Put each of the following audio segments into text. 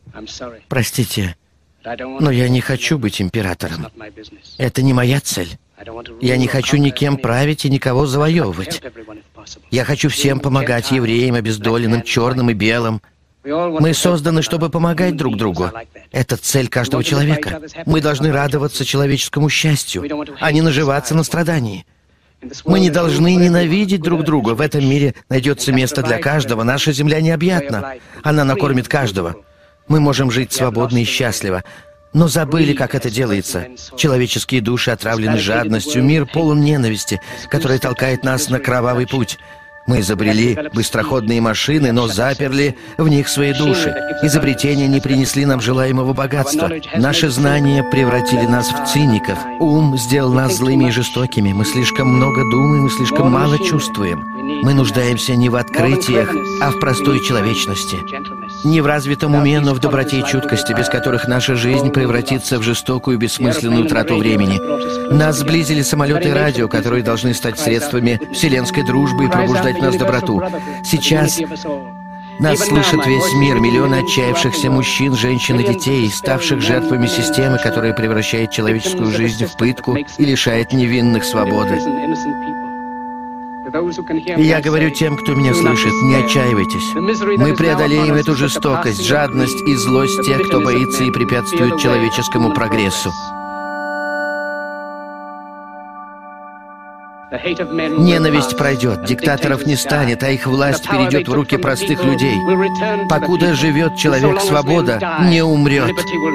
Простите, но я не хочу быть императором. Это не моя цель. Я не хочу никем править и никого завоевывать. Я хочу всем помогать, евреям, обездоленным, черным и белым. Мы созданы, чтобы помогать друг другу. Это цель каждого человека. Мы должны радоваться человеческому счастью, а не наживаться на страдании. Мы не должны ненавидеть друг друга. В этом мире найдется место для каждого. Наша земля необъятна. Она накормит каждого. Мы можем жить свободно и счастливо. Но забыли, как это делается. Человеческие души отравлены жадностью, мир полон ненависти, которая толкает нас на кровавый путь. Мы изобрели быстроходные машины, но заперли в них свои души. Изобретения не принесли нам желаемого богатства. Наши знания превратили нас в циников. Ум сделал нас злыми и жестокими. Мы слишком много думаем и слишком мало чувствуем. Мы нуждаемся не в открытиях, а в простой человечности. Не в развитом уме, но в доброте и чуткости, без которых наша жизнь превратится в жестокую бессмысленную трату времени. Нас сблизили самолеты и радио, которые должны стать средствами вселенской дружбы и пробуждать в нас доброту. Сейчас нас слышит весь мир, миллионы отчаявшихся мужчин, женщин и детей, ставших жертвами системы, которая превращает человеческую жизнь в пытку и лишает невинных свободы. И я говорю тем, кто меня слышит, не отчаивайтесь. Мы преодолеем эту жестокость, жадность и злость тех, кто боится и препятствует человеческому прогрессу. Ненависть пройдет, диктаторов не станет, а их власть перейдет в руки простых людей. Покуда живет человек, свобода не умрет.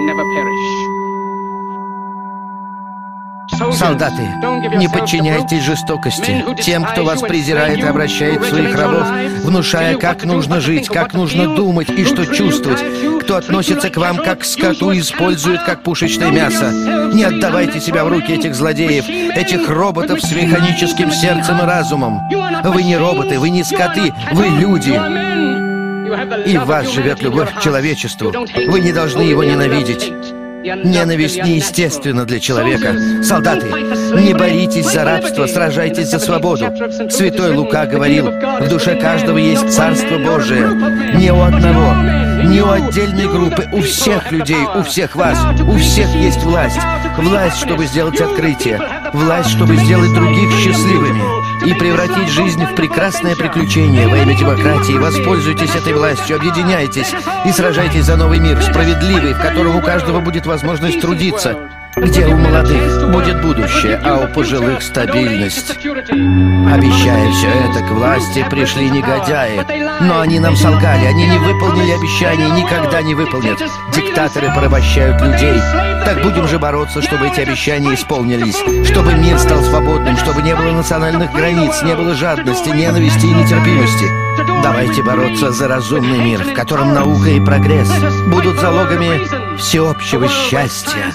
Солдаты, не подчиняйтесь жестокости. Тем, кто вас презирает и обращает в своих рабов, внушая, как нужно жить, как нужно думать и что чувствовать. Кто относится к вам как к скоту и использует как пушечное мясо. Не отдавайте себя в руки этих злодеев, этих роботов с механическим сердцем и разумом. Вы не роботы, вы не скоты, вы люди. И в вас живет любовь к человечеству. Вы не должны его ненавидеть. Ненависть неестественна для человека. Солдаты, не боритесь за рабство, сражайтесь за свободу. Святой Лука говорил, в душе каждого есть Царство Божие. Не у одного, не у отдельной группы, у всех людей, у всех вас, у всех есть власть. Власть, чтобы сделать открытие. Власть, чтобы сделать других счастливыми. И превратить жизнь в прекрасное приключение во имя демократии. Воспользуйтесь этой властью, объединяйтесь и сражайтесь за новый мир, справедливый, в котором у каждого будет возможность трудиться, где у молодых будет будущее, а у пожилых стабильность. Обещая все это, к власти пришли негодяи, но они нам солгали, они не выполнили обещания и никогда не выполнят. Диктаторы порабощают людей. Так будем же бороться, чтобы эти обещания исполнились, чтобы мир стал свободным, чтобы не было национальных границ, не было жадности, ненависти и нетерпимости. Давайте бороться за разумный мир, в котором наука и прогресс будут залогами всеобщего счастья.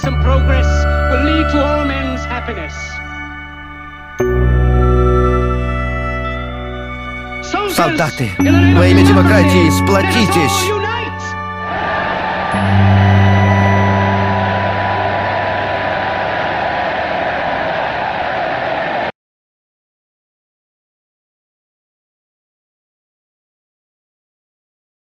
Солдаты, во имя демократии сплотитесь!